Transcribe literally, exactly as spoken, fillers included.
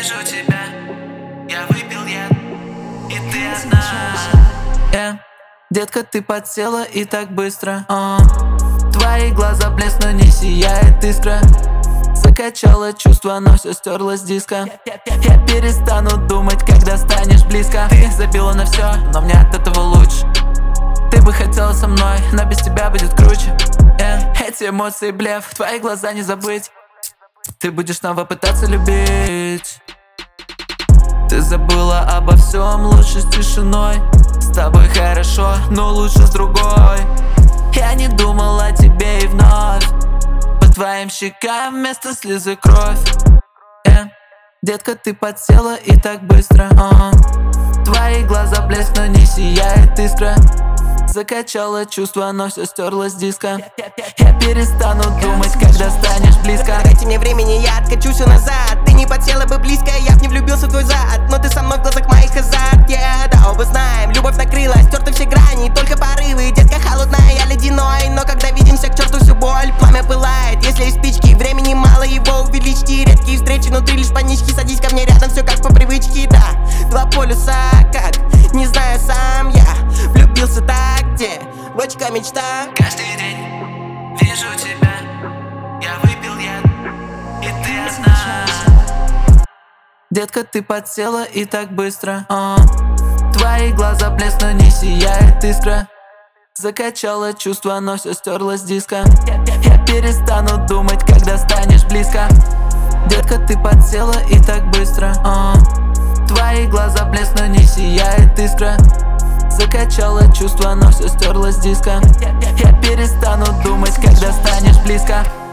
Вижу тебя, я выпил яд, и ты одна. Yeah. Детка, ты подсела и так быстро. uh. Твои глаза блесну, не сияет искра. Закачала чувства, но все стерла с диска. Я перестану думать, когда станешь близко. Ты забила на все, но мне от этого лучше. Ты бы хотела со мной, но без тебя будет круче. yeah. Эти эмоции блеф, твои глаза не забыть. Ты будешь снова пытаться любить. Ты забыла обо всем, лучше с тишиной. С тобой хорошо, но лучше с другой. Я не думал о тебе и вновь. По твоим щекам вместо слезы кровь. yeah. Детка, ты подсела и так быстро. uh. Твои глаза блесну, не сияет искра. Закачала чувства, но все стерла с диска. Я перестану думать, когда станешь близко. Дайте мне времени, я откачу все назад. Ты не подсела бы близко, я б не влюбился в твой зад. Но ты со мной в глазах моих азарт. Yeah, да, оба знаем, любовь накрыла, стерты все грани, только порывы. Детка холодная, я ледяной, но когда видимся, к черту всю боль. Пламя пылает, если есть спички, времени мало, его увеличьте. Редкие встречи, внутри лишь панички. Садись ко мне рядом, все как по привычке, да. Два полюса, как, не знаю сам я. Влюбился так, где бочка мечта. Каждый день вижу тебя, я выпил яд, и ты одна. Детка, ты подсела и так быстро. uh. Твои глаза блесну, не сияет искра. Закачала чувства, но все стерла с диска. Я перестану думать, когда станешь близко. Детка, ты подсела и так быстро. uh. Твои глаза блесну, не сияет искра. Закачала чувства, но все стерла с диска. Я перестану думать, когда станешь близко.